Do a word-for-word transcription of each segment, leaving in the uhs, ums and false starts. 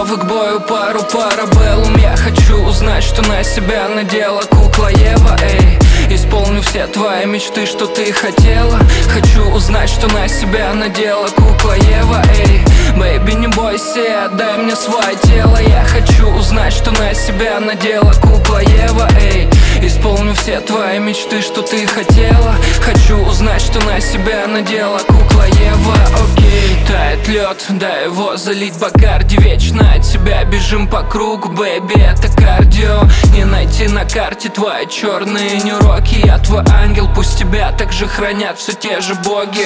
Готовы к бою, пару парабеллум. Я хочу узнать, что на себя надела кукла Ева, эй. Исполню все твои мечты, что ты хотела. Хочу узнать, что на себя надела кукла Ева, эй. Бэйби, не бойся, отдай мне свое тело. Я хочу узнать, что на себя надела кукла Ева, эй. Исполню все твои мечты, что ты хотела. Хочу узнать, что на себя надела кукла Ева, окей. Тает лед, дай его залить Бакарди. Вечно от тебя бежим по кругу, бэйби, это кардио. Не найти на карте твои черные неуроки. Я твой ангел, пусть тебя также хранят все те же боги.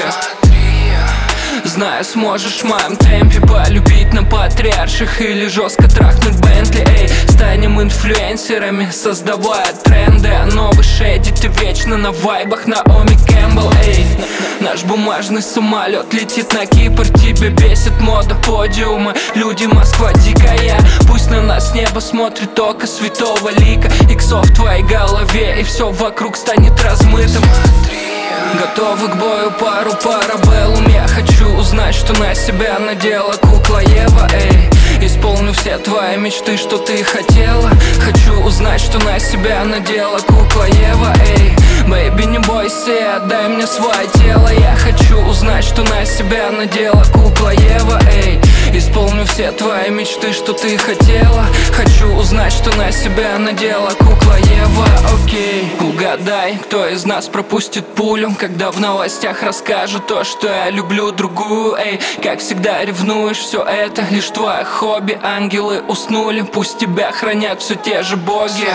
Знаю, сможешь в моем темпе полюбить на патриарших или жестко трахнуть Бентли, эй. Станем инфлюенсерами, создавая тренды. А новый шейди, ты вечно на вайбах Наоми Кэмпбелл, эй. Наш бумажный самолет летит на Кипр. Тебя бесит мода подиума. Люди, Москва дикая. Пусть на нас небо смотрит око святого лика. Иксов в твоей голове, и все вокруг станет размытым. Готовы к бою, пару парабеллум. Я хочу узнать, что на себя надела кукла Ева, эй. Исполню все твои мечты, что ты хотела. Хочу узнать, что на себя надела кукла Ева, эй. Бэйби, не бойся, отдай мне свое тело. Я хочу узнать, что на себя надела кукла Ева, эй. Исполню все твои мечты, что ты хотела. Хочу узнать, что на себя надела кукла Ева, окей. Угадай, кто из нас пропустит пулю, когда в новостях расскажут то, что я люблю другую, эй. Как всегда ревнуешь, все это лишь твое хобби. Ангелы уснули, пусть тебя хранят все те же боги.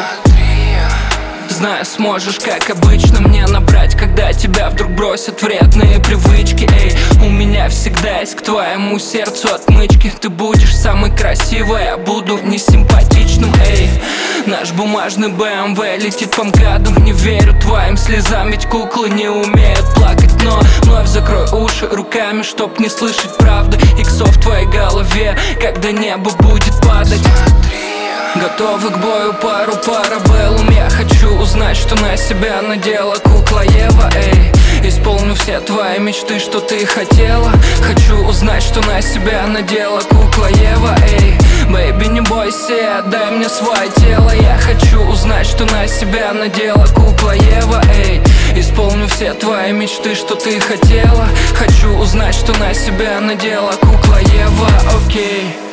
Знаю, сможешь, как обычно, мне набрать, когда тебя вдруг бросят вредные привычки, эй. У меня всегда есть к твоему сердцу отмычки. Ты будешь самой красивой, я буду несимпатичным, эй. Наш бумажный бэ эм вэ летит по МКАДу. Не верю твоим слезам, ведь куклы не умеют плакать. Но вновь закрой уши руками, чтоб не слышать правды. Иксов в твоей голове, когда небо будет падать. Готовы к бою, пару парабеллум. Я хочу узнать, что на себя надела кукла Ева, эй. Исполню все твои мечты, что ты хотела. Хочу узнать, что на себя надела кукла Ева, эй. Бэйби, не бойся, отдай мне свое тело. Я хочу узнать, что на себя надела кукла Ева, эй. Исполню все твои мечты, что ты хотела. Хочу узнать, что на себя надела кукла Ева, окей.